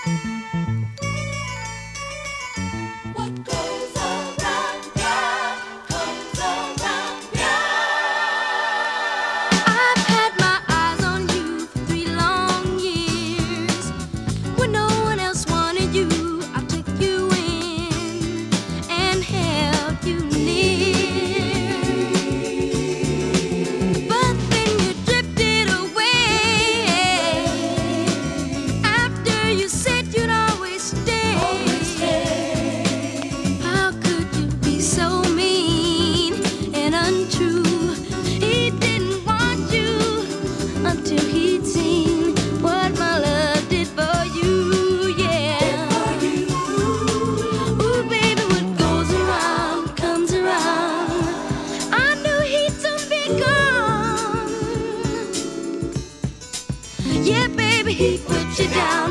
What goes around comes around. I've had my eyes on you for 3 long years. When no one else wanted you, I took you in and held you near. But then you drifted away after you said you'd always stay. How could you be so mean and untrue? He didn't want you until he'd seen what my love did for you, yeah. Ooh, baby, what goes around comes around. I knew he'd soon be gone. Yeah, baby, he put you down.